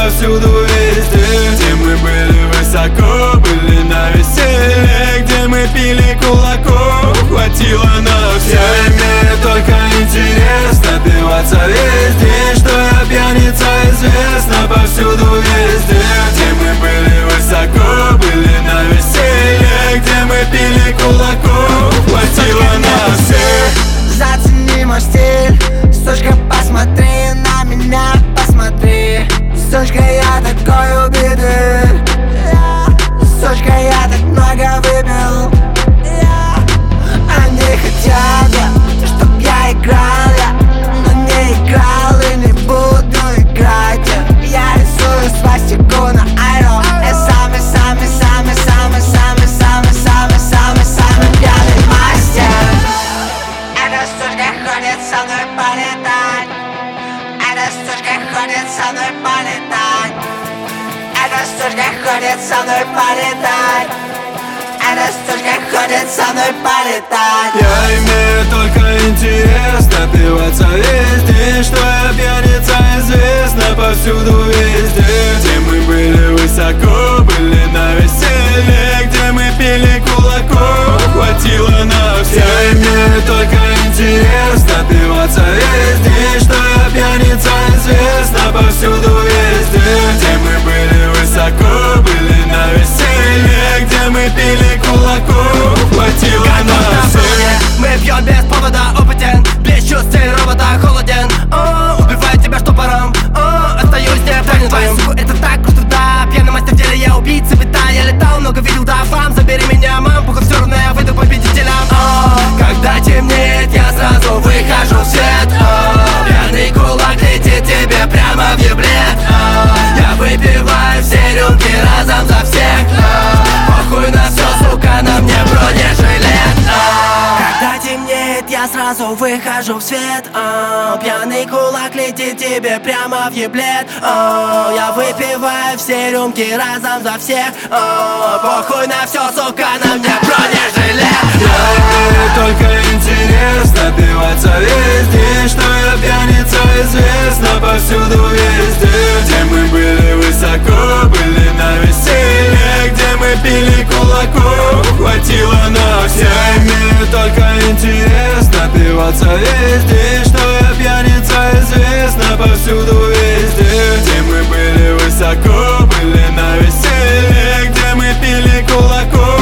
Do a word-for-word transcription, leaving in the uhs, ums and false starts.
повсюду, везде. Где мы были высоко, были на веселье, где мы пили кулаков, хватило на всех. Я имею только интерес напиваться весь день, что я пьяница, известна повсюду, везде. Где мы были высоко, были на веселье, где мы пили кулаков, хватило на всех. Зацени мой стиль, сучка, посмотри на меня, посмотри. Сучка, я такой убитый, сучка, я так много выпил. Они хотят, чтоб я играл, я, но не играл и не буду играть. Я рисую свастику на айро, и сами, сами, сами, сами, сами, сами, сами, сами, сами пьяный мастер. Эта сучка ходит со мной полетать, эта сучка ходит со мной полетать, эта сучка ходит со мной полетать, эта сучка ходит со мной полетать. Я имею только интерес напиваться весь день, что я пьяница, известна повсюду, везде. Где мы были высоко, были на веселье, где мы пили кулаков, хватило на всех. Я имею только интерес напиваться весь день, что я пьяница, известна повсюду, везде. Где мы были высоко, были на веселье, где мы пили кулаков, хватило на всех. Мы пьем без повода, опытен, без чувств, стиль робота холоден. О, убиваю тебя штопором, о, остаюсь непонятым. Это так круто, да, пьяный мастер в деле, я убийца, беда. Я летал, много видел, да, фам, забери меня, мам, похуй, все равно я выйду победителем. О, когда темнеет, я сразу выхожу в свет. О, пьяный кулак летит тебе прямо в еблет. О, я выпиваю все рюмки разом за всех. О, похуй на все, сука, на мне бронежилет. Когда темнеет, я сразу выхожу в свет. О, пьяный кулак летит тебе прямо в еблет. О, я выпиваю все рюмки разом за всех. О, похуй на все, сука, на мне бронежилет. Я имею только интерес напиваться весь день, что я пьяница, известна повсюду, везде. Где мы были высоко, были на веселье, где мы пили кулаков, хватило на всех. Я имею только интерес напиваться весь день, что я пьяница, известна повсюду, везде. Где мы были высоко, были на веселье, где мы пили кулаков,